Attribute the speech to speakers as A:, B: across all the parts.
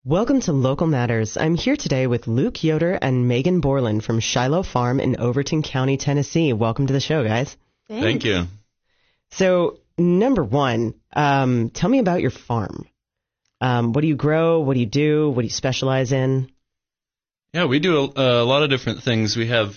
A: Welcome to Local Matters. I'm here today with Luke Yoder and Megan Borland from Shiloh Farm in Overton County, Tennessee. Welcome to the show, guys.
B: Thank you.
A: So, number one, tell me about your farm. What do you grow? What do you do? What do you specialize in?
B: Yeah, we do a lot of different things. We have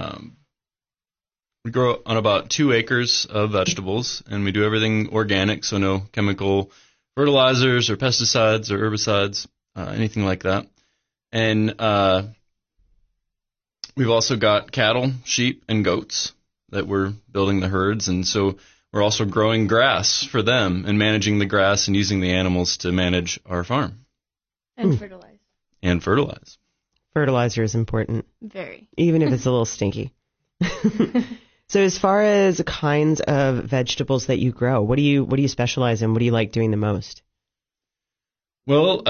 B: we grow on about 2 acres of vegetables, and we do everything organic, so no chemical fertilizers or pesticides or herbicides. Anything like that. And we've also got cattle, sheep, and goats that we're building the herds. And so we're also growing grass for them and managing the grass and using the animals to manage our farm.
C: And fertilize.
B: And fertilize.
A: Fertilizer is important.
C: Very.
A: Even if it's a little stinky. So as far as kinds of vegetables that you grow, what do you specialize in? What do you like doing the most?
B: Well,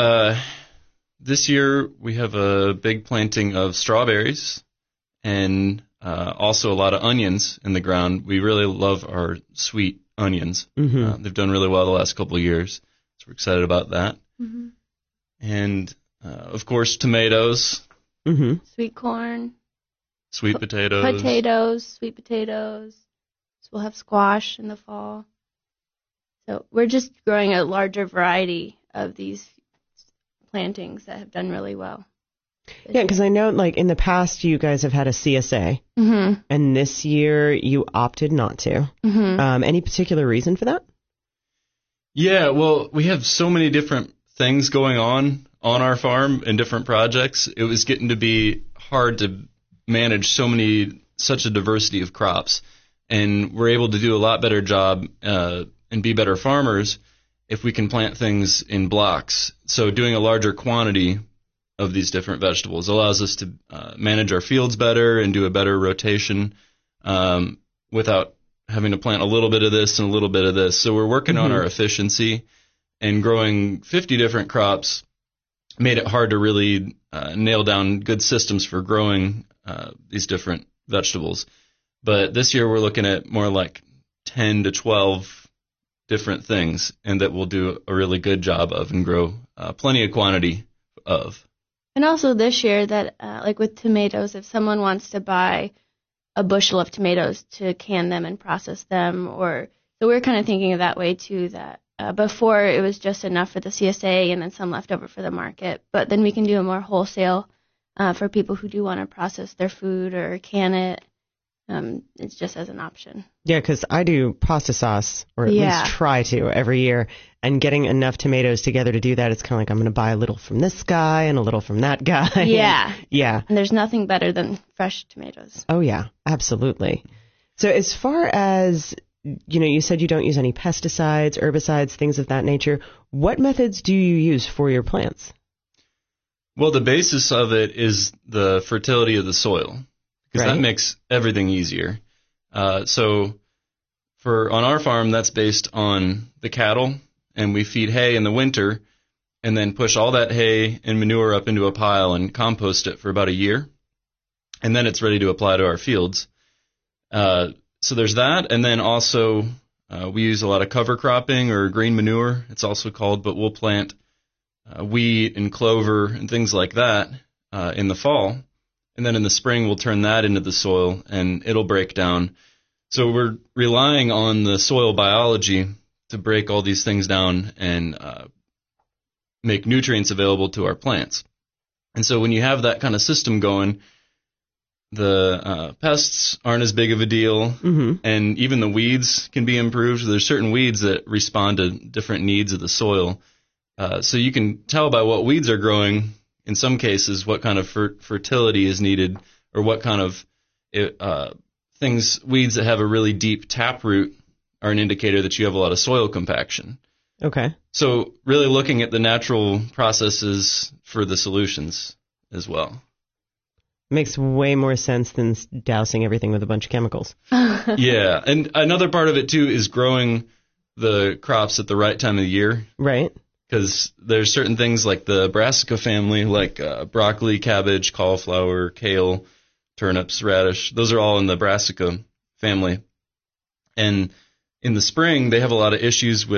B: this year we have a big planting of strawberries and also a lot of onions in the ground. We really love our sweet onions.
A: Mm-hmm.
B: They've done really well the last couple of years, so we're excited about that.
C: Mm-hmm.
B: And, of course, tomatoes.
A: Mm-hmm.
C: Sweet corn.
B: Sweet potatoes.
C: Sweet potatoes. So we'll have squash in the fall. So we're just growing a larger variety of these plantings that have done really well.
A: Yeah, because I know, like, in the past, you guys have had a CSA,
C: Mm-hmm.
A: and this year you opted not to.
C: Mm-hmm.
A: Any particular reason for that?
B: Yeah, well, we have so many different things going on our farm and different projects. It was getting to be hard to manage such a diversity of crops, and we're able to do a lot better job and be better farmers if we can plant things in blocks. So doing a larger quantity of these different vegetables allows us to manage our fields better and do a better rotation without having to plant a little bit of this and a little bit of this. So we're working on our efficiency, and growing 50 different crops made it hard to really nail down good systems for growing these different vegetables. But this year we're looking at more like 10 to 12 different things, and that we'll do a really good job of and grow plenty of quantity of.
C: And also this year that, like with tomatoes, if someone wants to buy a bushel of tomatoes to can them and process them, so we're kind of thinking of that way too, that before it was just enough for the CSA and then some left over for the market, but then we can do a more wholesale for people who do want to process their food or can it. It's just as an option.
A: Yeah, because I do pasta sauce, or at least try to, every year. And getting enough tomatoes together to do that, it's kind of like I'm going to buy a little from this guy and a little from that guy.
C: Yeah.
A: Yeah.
C: And there's nothing better than fresh tomatoes.
A: Oh, yeah, absolutely. So as far as, you said you don't use any pesticides, herbicides, things of that nature. What methods do you use for your plants?
B: Well, the basis of it is the fertility of the soil, because that makes everything easier. So on our farm, that's based on the cattle, and we feed hay in the winter and then push all that hay and manure up into a pile and compost it for about a year. And then it's ready to apply to our fields. So there's that. And then also we use a lot of cover cropping, or green manure, it's also called, but we'll plant wheat and clover and things like that in the fall. And then in the spring, we'll turn that into the soil, and it'll break down. So we're relying on the soil biology to break all these things down and make nutrients available to our plants. And so when you have that kind of system going, the pests aren't as big of a deal, and even the weeds can be improved. There's certain weeds that respond to different needs of the soil. So you can tell by what weeds are growing, in some cases, what kind of fertility is needed, or what kind of weeds that have a really deep taproot are an indicator that you have a lot of soil compaction.
A: Okay.
B: So really looking at the natural processes for the solutions as well.
A: Makes way more sense than dousing everything with a bunch of chemicals.
B: Yeah, and another part of it, too, is growing the crops at the right time of the year.
A: Right.
B: Because there's certain things like the brassica family, like broccoli, cabbage, cauliflower, kale, turnips, radish. Those are all in the brassica family. And in the spring, they have a lot of issues with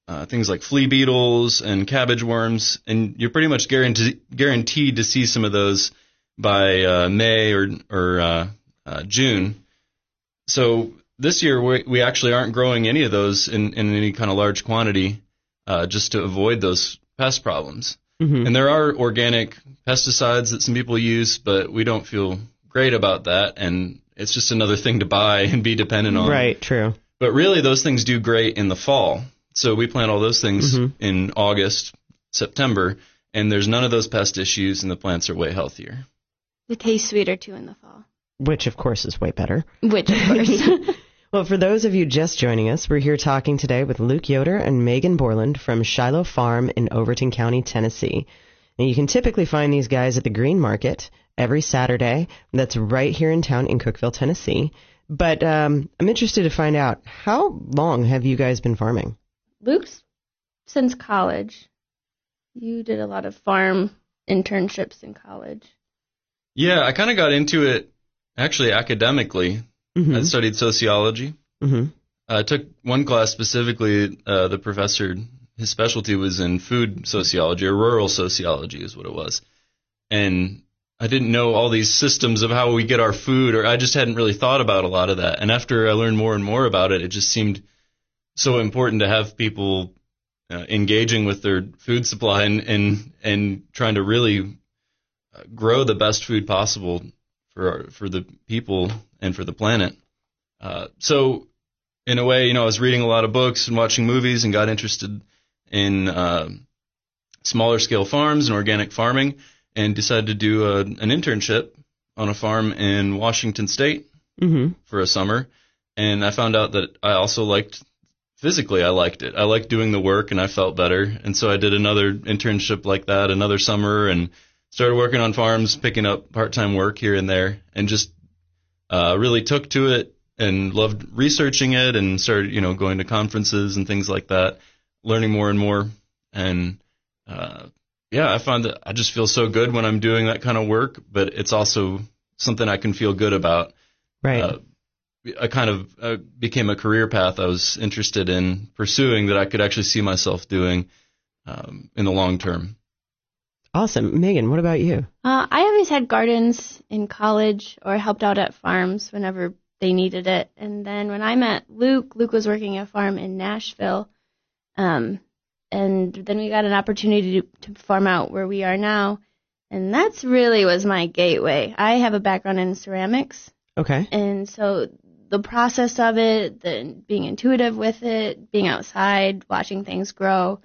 B: things like flea beetles and cabbage worms, and you're pretty much guaranteed to see some of those by May or June. So this year we actually aren't growing any of those in any kind of large quantity, just to avoid those pest problems. Mm-hmm. And there are organic pesticides that some people use, but we don't feel great about that, and it's just another thing to buy and be dependent on.
A: Right, true.
B: But really, those things do great in the fall. So we plant all those things in August, September, and there's none of those pest issues, and the plants are way healthier.
C: They taste sweeter, too, in the fall.
A: Which, of course, is way better.
C: Which, of course.
A: Well, for those of you just joining us, we're here talking today with Luke Yoder and Megan Borland from Shiloh Farm in Overton County, Tennessee. And you can typically find these guys at the Green Market every Saturday. That's right here in town in Cookeville, Tennessee. But I'm interested to find out, how long have you guys been farming?
C: Luke's since college. You did a lot of farm internships in college.
B: Yeah, I kind of got into it actually academically. I studied sociology. I took one class specifically. The professor, his specialty was in food sociology, or rural sociology is what it was. And I didn't know all these systems of how we get our food, or I just hadn't really thought about a lot of that. And after I learned more and more about it, it just seemed so important to have people engaging with their food supply and trying to really grow the best food possible for the people and for the planet. So in a way, I was reading a lot of books and watching movies and got interested in smaller scale farms and organic farming, and decided to do an internship on a farm in Washington State for a summer. And I found out that I also liked it. I liked doing the work, and I felt better. And so I did another internship like that another summer and started working on farms, picking up part-time work here and there, and just really took to it and loved researching it, and started, going to conferences and things like that, learning more and more. And I found that I just feel so good when I'm doing that kind of work, but it's also something I can feel good about.
A: Right.
B: I kind of became a career path I was interested in pursuing that I could actually see myself doing in the long term.
A: Awesome. Megan, what about you?
C: I always had gardens in college or helped out at farms whenever they needed it. And then when I met Luke was working at a farm in Nashville. And then we got an opportunity to farm out where we are now. And that's really was my gateway. I have a background in ceramics.
A: Okay.
C: And so the process of it, being intuitive with it, being outside, watching things grow,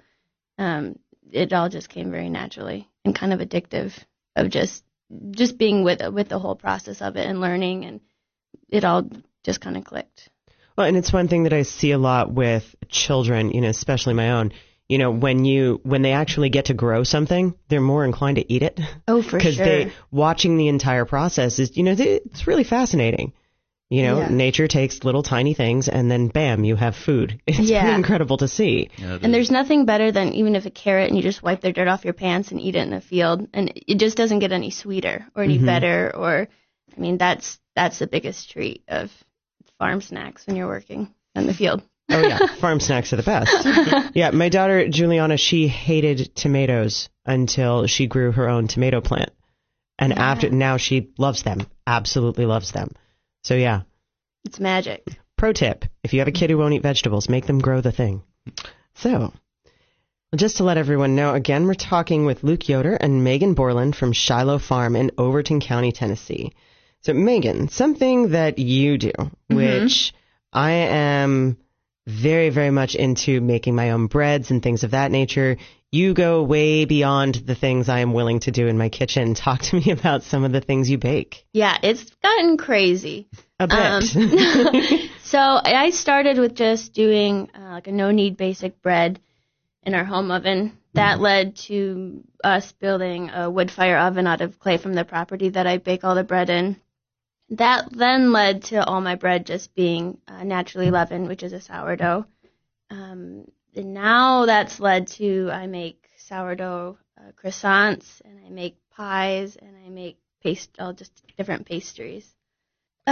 C: it all just came very naturally and kind of addictive of just being with the whole process of it and learning, and it all just kind of clicked.
A: Well, and it's one thing that I see a lot with children, especially my own. When they actually get to grow something, they're more inclined to eat it.
C: Oh, for sure.
A: Because watching the entire process is, it's really fascinating. Nature takes little tiny things and then bam, you have food. It's pretty incredible to see.
B: Yeah,
C: and there's nothing better than even if a carrot and you just wipe the dirt off your pants and eat it in the field, and it just doesn't get any sweeter or any better. Or, that's the biggest treat of farm snacks when you're working in the field.
A: Oh, yeah. Farm snacks are the best. Yeah. My daughter, Juliana, she hated tomatoes until she grew her own tomato plant. And now she loves them. Absolutely loves them. So, yeah.
C: It's magic.
A: Pro tip. If you have a kid who won't eat vegetables, make them grow the thing. So, just to let everyone know, again, we're talking with Luke Yoder and Megan Borland from Shiloh Farm in Overton County, Tennessee. So, Megan, something that you do, which I am very, very much into making my own breads and things of that nature. You go way beyond the things I am willing to do in my kitchen. Talk to me about some of the things you bake.
C: Yeah, it's gotten crazy.
A: A bit.
C: So I started with just doing like a no-knead basic bread in our home oven. That led to us building a wood fire oven out of clay from the property that I bake all the bread in. That then led to all my bread just being naturally leavened, which is a sourdough. And now that's led to I make sourdough croissants, and I make pies, and I make just different pastries.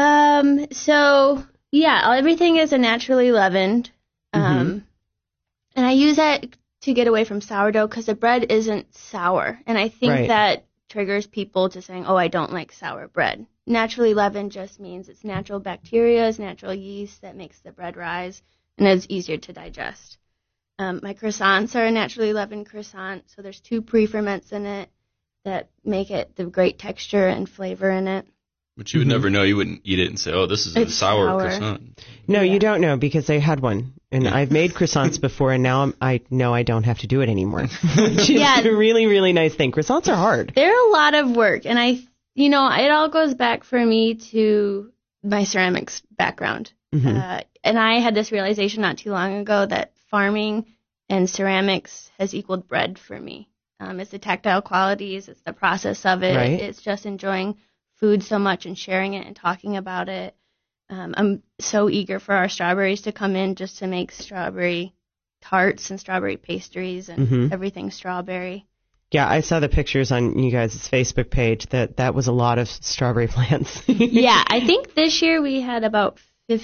C: So yeah, everything is naturally leavened. And And I use that to get away from sourdough because the bread isn't sour. And I think that triggers people to saying, oh, I don't like sour bread. Naturally leavened just means it's natural bacteria, it's natural yeast that makes the bread rise, and it's easier to digest. My croissants are a naturally leavened croissant, so there's 2 pre-ferments in it that make it the great texture and flavor in it.
B: But you would never know. You wouldn't eat it and say, oh, this is a sour croissant.
A: No, you don't know because I had one. And I've made croissants before, and now I know I don't have to do it anymore. Which is a really, really nice thing. Croissants are hard.
C: They're a lot of work. And it all goes back for me to my ceramics background. And I had this realization not too long ago that farming and ceramics has equaled bread for me. It's the tactile qualities. It's the process of it.
A: Right.
C: It's just enjoying food so much and sharing it and talking about it. I'm so eager for our strawberries to come in just to make strawberry tarts and strawberry pastries and everything strawberry.
A: Yeah, I saw the pictures on you guys' Facebook page. That was a lot of strawberry plants.
C: Yeah, I think this year we had about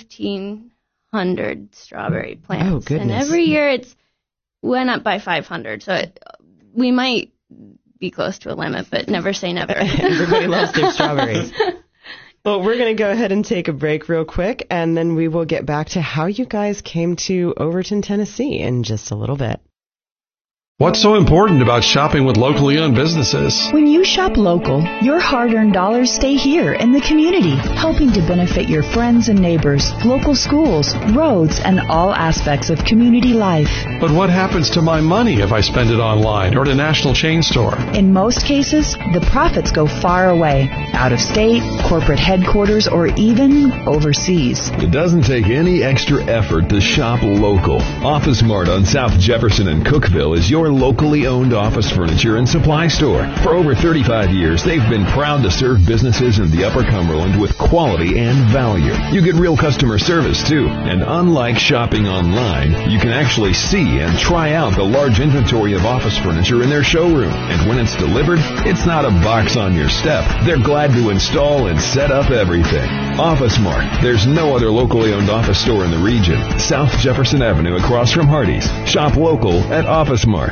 C: 1,500 strawberry plants.
A: Oh, goodness.
C: And every year it's went up by 500. So we might be close to a limit, but never say never.
A: Everybody loves their strawberries. Well, we're going to go ahead and take a break real quick, and then we will get back to how you guys came to Overton, Tennessee in just a little bit.
D: What's so important about shopping with locally owned businesses?
E: When you shop local, your hard-earned dollars stay here in the community, helping to benefit your friends and neighbors, local schools, roads, and all aspects of community life.
D: But what happens to my money if I spend it online or at a national chain store?
E: In most cases, the profits go far away, out of state, corporate headquarters, or even overseas.
F: It doesn't take any extra effort to shop local. Office Mart on South Jefferson and Cookeville is your locally owned office furniture and supply store. For over 35 years, they've been proud to serve businesses in the Upper Cumberland with quality and value. You get real customer service, too. And unlike shopping online, you can actually see and try out the large inventory of office furniture in their showroom. And when it's delivered, it's not a box on your step. They're glad to install and set up everything. Office Mart. There's no other locally owned office store in the region. South Jefferson Avenue across from Hardee's. Shop local at Office Mart.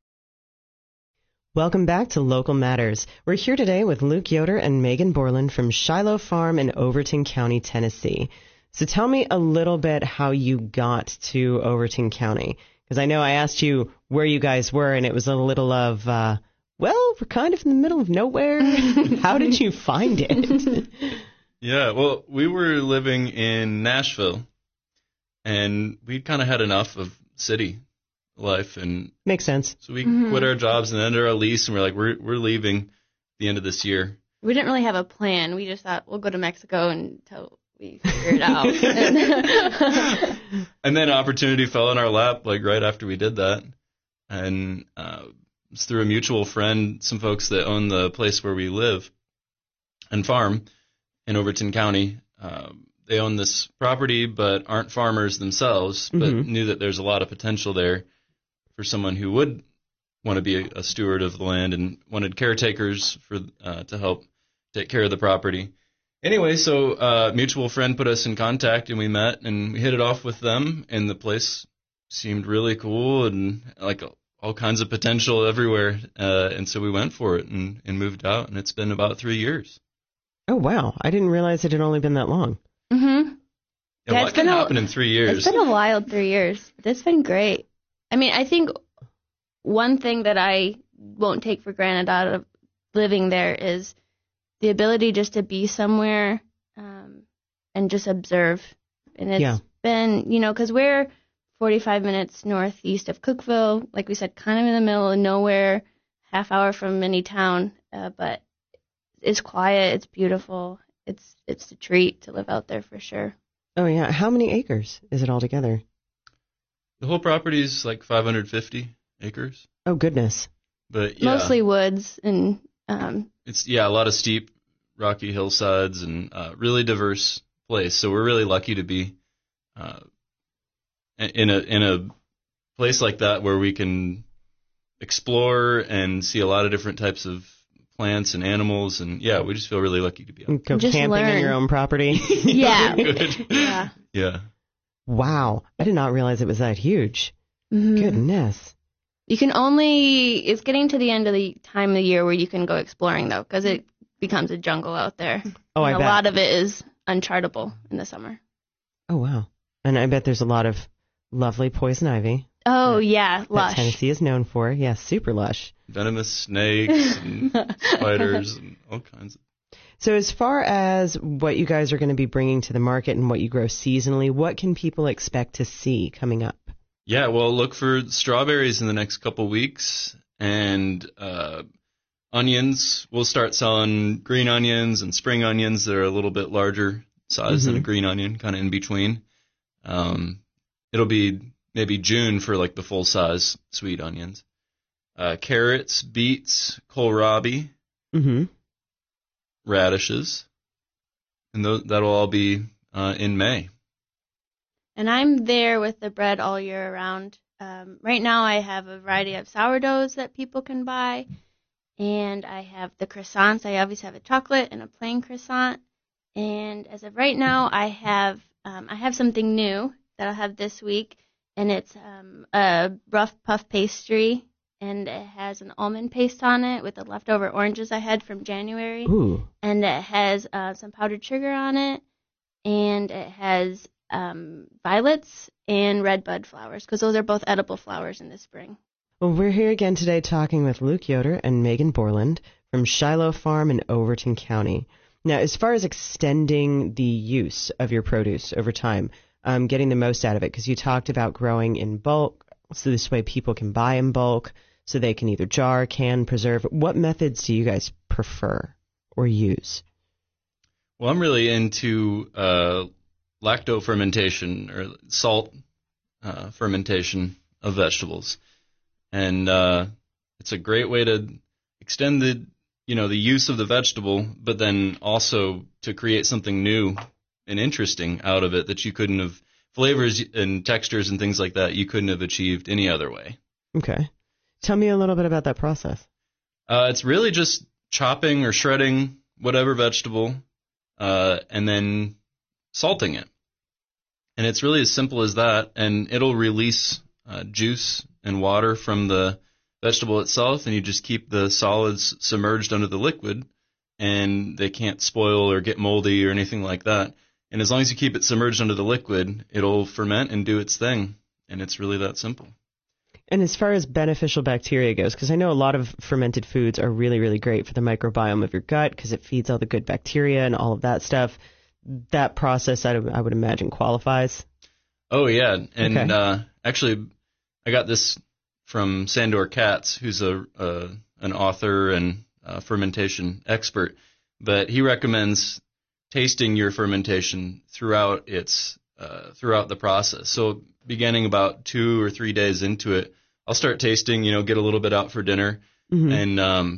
A: Welcome back to Local Matters. We're here today with Luke Yoder and Megan Borland from Shiloh Farm in Overton County, Tennessee. So tell me a little bit how you got to Overton County. Because I know I asked you where you guys were, and it was a little of, we're kind of in the middle of nowhere. How did you find it?
B: Yeah, well, we were living in Nashville, and we'd kind of had enough of city life, and
A: makes sense.
B: So we quit our jobs and ended our lease, and we're like, we're leaving at the end of this year.
C: We didn't really have a plan. We just thought we'll go to Mexico until we figure it out.
B: And then opportunity fell in our lap, like right after we did that, and it's through a mutual friend, some folks that own the place where we live and farm in Overton County. They own this property but aren't farmers themselves, but knew that there's a lot of potential there for someone who would want to be a steward of the land and wanted caretakers for to help take care of the property. Anyway, so mutual friend put us in contact, and we met, and we hit it off with them, and the place seemed really cool and like all kinds of potential everywhere, and so we went for it and moved out, and it's been about 3 years.
A: Oh, wow. I didn't realize it had only been that long.
C: Mm-hmm.
B: Yeah, what can happen in 3 years?
C: It's been a wild 3 years, but it's been great. I mean, I think one thing that I won't take for granted out of living there is the ability just to be somewhere and just observe. And it's been, because we're 45 minutes northeast of Cookeville, like we said, kind of in the middle of nowhere, half hour from any town, but it's quiet, it's beautiful, it's a treat to live out there for sure.
A: Oh, yeah. How many acres is it altogether?
B: The whole property is like 550 acres.
A: Oh, goodness.
B: But yeah.
C: Mostly woods and...
B: It's a lot of steep, rocky hillsides and really diverse place. So we're really lucky to be in a place like that where we can explore and see a lot of different types of plants and animals, and we just feel really lucky to be out.
A: Go
C: just
A: camping on your own property.
C: Yeah.
B: Good.
C: Yeah.
B: Yeah.
A: Wow. I did not realize it was that huge.
C: Mm-hmm.
A: Goodness.
C: It's getting to the end of the time of the year where you can go exploring, though, because it becomes a jungle out there.
A: Oh,
C: and
A: I bet.
C: A lot of it is unchartable in the summer.
A: Oh, wow. And I bet there's a lot of lovely poison ivy.
C: Oh, yeah, lush.
A: That Tennessee is known for. Yeah, super lush.
B: Venomous snakes and spiders and all kinds of.
A: So as far as what you guys are going to be bringing to the market and what you grow seasonally, what can people expect to see coming up?
B: Yeah, well, look for strawberries in the next couple weeks, and onions. We'll start selling green onions and spring onions that are a little bit larger size than a green onion, kind of in between. It'll be maybe June for like the full size sweet onions. Carrots, beets, kohlrabi, radishes, and that'll all be in May.
C: And I'm there with the bread all year around. Right now I have a variety of sourdoughs that people can buy, and I have the croissants. I always have a chocolate and a plain croissant. And as of right now, I have something new that I'll have this week, and it's a rough puff pastry, and it has an almond paste on it with the leftover oranges I had from January.
A: Ooh.
C: And it has some powdered sugar on it, and it has violets and red bud flowers, because those are both edible flowers in the spring.
A: Well, we're here again today talking with Luke Yoder and Megan Borland from Shiloh Farm in Overton County. Now, as far as extending the use of your produce over time, getting the most out of it, because you talked about growing in bulk, so this way people can buy in bulk, so they can either jar, can, preserve. What methods do you guys prefer or use?
B: Well, I'm really into lacto fermentation or salt fermentation of vegetables, and it's a great way to extend the use of the vegetable, but then also to create something new and interesting out of it that you couldn't have, flavors and textures and things like that you couldn't have achieved any other way.
A: Okay. Tell me a little bit about that process.
B: It's really just chopping or shredding whatever vegetable and then salting it. And it's really as simple as that, and it'll release juice and water from the vegetable itself, and you just keep the solids submerged under the liquid, and they can't spoil or get moldy or anything like that. And as long as you keep it submerged under the liquid, it'll ferment and do its thing, and it's really that simple.
A: And as far as beneficial bacteria goes, because I know a lot of fermented foods are really, really great for the microbiome of your gut because it feeds all the good bacteria and all of that stuff. That process, I would imagine, qualifies.
B: Oh, yeah. And
A: Okay.
B: Actually, I got this from Sandor Katz, who's an author and fermentation expert. But he recommends tasting your fermentation throughout the process. So beginning about 2 or 3 days into it, I'll start tasting, get a little bit out for dinner. And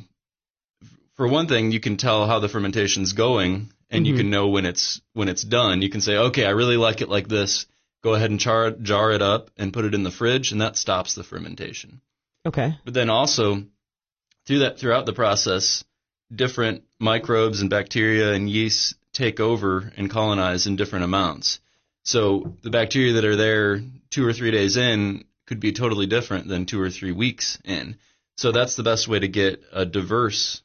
B: for one thing, you can tell how the fermentation's going, and you can know when it's done. You can say, okay, I really like it like this. Go ahead and jar it up and put it in the fridge, and that stops the fermentation.
A: Okay.
B: But then also, throughout the process, different microbes and bacteria and yeast take over and colonize in different amounts. So the bacteria that are there 2 or 3 days in could be totally different than 2 or 3 weeks in. So that's the best way to get a diverse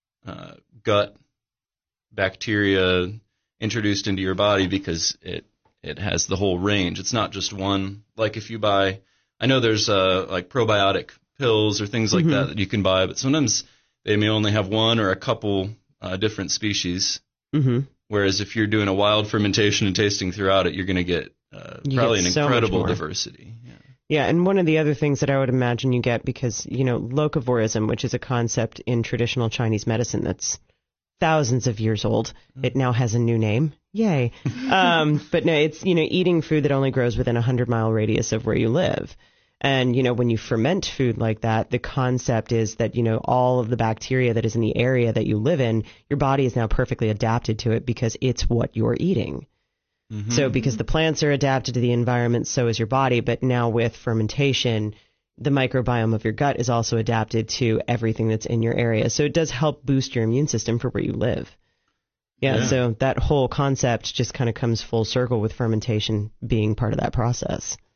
B: gut bacteria introduced into your body, because it has the whole range. It's not just one. Like if you buy, I know there's like probiotic pills or things like that you can buy, but sometimes they may only have one or a couple different species. Whereas if you're doing a wild fermentation and tasting throughout it, you're going to get probably an incredible diversity.
A: Yeah, and one of the other things that I would imagine you get, because, locavorism, which is a concept in traditional Chinese medicine that's thousands of years old, it now has a new name. Yay. But no, it's, eating food that only grows within a 100-mile radius of where you live. And, when you ferment food like that, the concept is that, all of the bacteria that is in the area that you live in, your body is now perfectly adapted to it because it's what you're eating. So because the plants are adapted to the environment, so is your body. But now with fermentation, the microbiome of your gut is also adapted to everything that's in your area. So it does help boost your immune system for where you live. Yeah. So that whole concept just kind of comes full circle with fermentation being part of that process.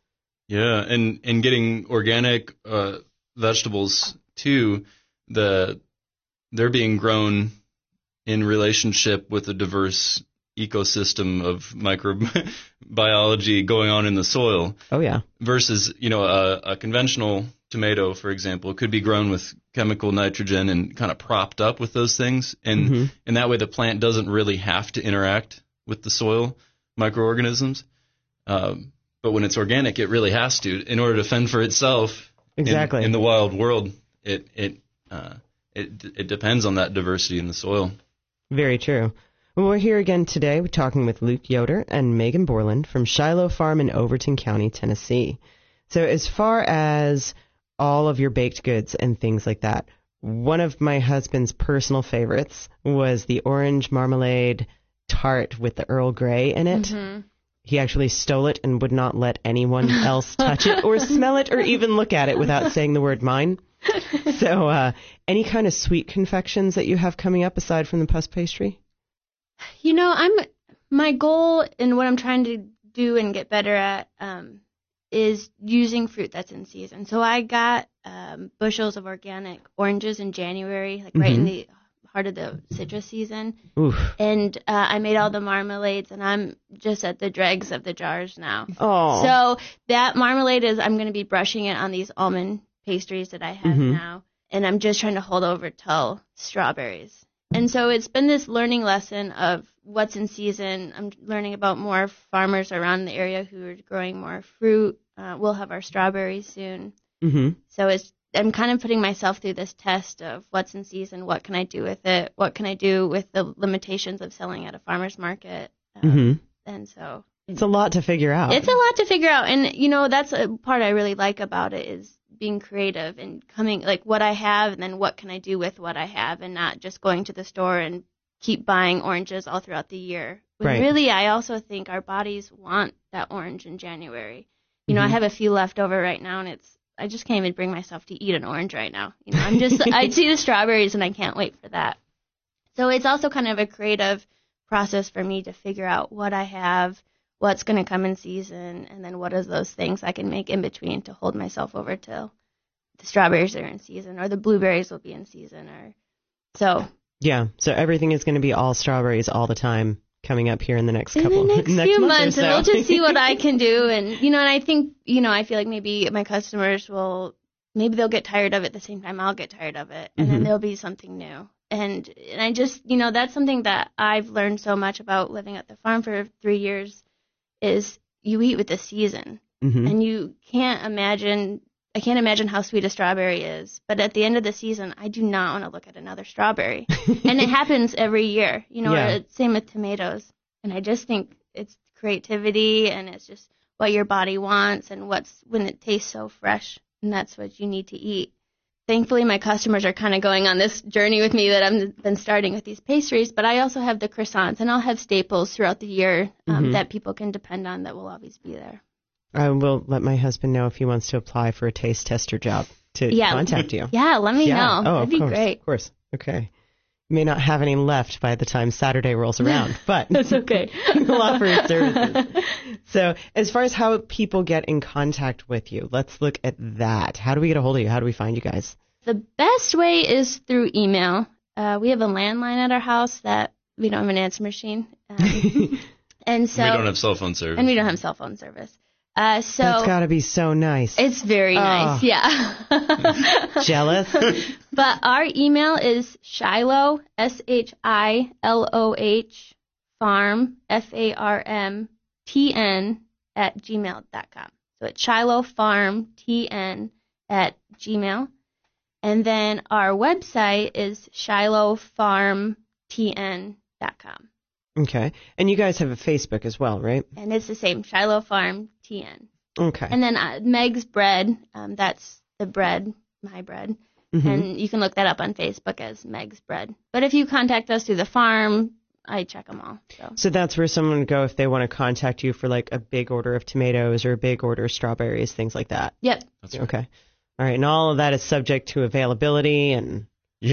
B: Yeah, and getting organic vegetables too, they're being grown in relationship with a diverse ecosystem of microbiology going on in the soil.
A: Oh yeah.
B: Versus, a conventional tomato, for example, could be grown with chemical nitrogen and kind of propped up with those things, and that way the plant doesn't really have to interact with the soil microorganisms. But when it's organic, it really has to in order to fend for itself.
A: Exactly.
B: In the wild world, it depends on that diversity in the soil.
A: Very true. Well, we're here again today. We're talking with Luke Yoder and Megan Borland from Shiloh Farm in Overton County, Tennessee. So as far as all of your baked goods and things like that, one of my husband's personal favorites was the orange marmalade tart with the Earl Grey in it. Mm-hmm. He actually stole it and would not let anyone else touch it or smell it or even look at it without saying the word mine. So any kind of sweet confections that you have coming up aside from the puss pastry?
C: My goal and what I'm trying to do and get better at is using fruit that's in season. So I got bushels of organic oranges in January, right in the heart of the citrus season.
A: Oof.
C: And I made all the marmalades, and I'm just at the dregs of the jars now.
A: Oh.
C: So that marmalade I'm going to be brushing it on these almond pastries that I have now, and I'm just trying to hold over till strawberries. And so it's been this learning lesson of what's in season. I'm learning about more farmers around the area who are growing more fruit. We'll have our strawberries soon. Mm-hmm. So I'm kind of putting myself through this test of what's in season, what can I do with it, what can I do with the limitations of selling at a farmer's market. And so
A: it's a lot to figure out.
C: It's a lot to figure out. And, that's a part I really like about it is being creative and coming, like what I have and then what can I do with what I have and not just going to the store and keep buying oranges all throughout the year. When
A: right.
C: Really, I also think our bodies want that orange in January. I have a few left over right now, and I just can't even bring myself to eat an orange right now. I see the strawberries, and I can't wait for that. So it's also kind of a creative process for me to figure out what I have, what's going to come in season, and then what are those things I can make in between to hold myself over till the strawberries are in season, or the blueberries will be in season,
A: Yeah, so everything is going to be all strawberries all the time coming up here in the next few months,
C: and we'll just see what I can do. And, and I think, I feel like maybe my customers they'll get tired of it the same time I'll get tired of it, and then there'll be something new. And I just, that's something that I've learned so much about living at the farm for 3 years is you eat with the season, and I can't imagine how sweet a strawberry is, but at the end of the season, I do not want to look at another strawberry. And it happens every year, same with tomatoes. And I just think it's creativity and it's just what your body wants and when it tastes so fresh, and that's what you need to eat. Thankfully, my customers are kind of going on this journey with me that I've been starting with these pastries, but I also have the croissants, and I'll have staples throughout the year that people can depend on that will always be there.
A: I will let my husband know if he wants to apply for a taste tester job to contact you.
C: Yeah, let me know.
A: Oh,
C: that'd be great.
A: Of course. Okay. You may not have any left by the time Saturday rolls around, but
C: that's okay.
A: We'll offer his services. So as far as how people get in contact with you, let's look at that. How do we get a hold of you? How do we find you guys?
C: The best way is through email. We have a landline at our house that we don't have an answer machine. And so
B: we don't have cell phone service.
C: And we don't have cell phone service. So
A: that's got to be so nice.
C: It's very nice, yeah.
A: Jealous.
C: But our email is Shiloh, SHILOH, farm, FARMTN, @gmail.com. So it's Shiloh Farm TN @gmail. And then our website is ShilohFarmTN.com.
A: Okay. And you guys have a Facebook as well, right?
C: And it's the same, Shiloh Farm TN.
A: Okay.
C: And then Meg's Bread, that's the bread, my bread. And you can look that up on Facebook as Meg's Bread. But if you contact us through the farm, I check them all.
A: So that's where someone would go if they want to contact you for like a big order of tomatoes or a big order of strawberries, things like that.
C: Yep.
B: That's right.
A: Okay. All right. And all of that is subject to availability and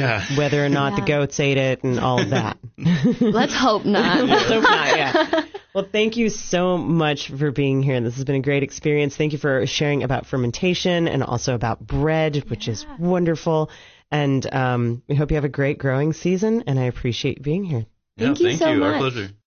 A: whether or not the goats ate it and all of that.
C: Let's hope not.
A: Let's hope not, yeah. Well, thank you so much for being here. This has been a great experience. Thank you for sharing about fermentation and also about bread, which is wonderful. And we hope you have a great growing season, and I appreciate being here.
C: Thank you so much.
B: Our pleasure.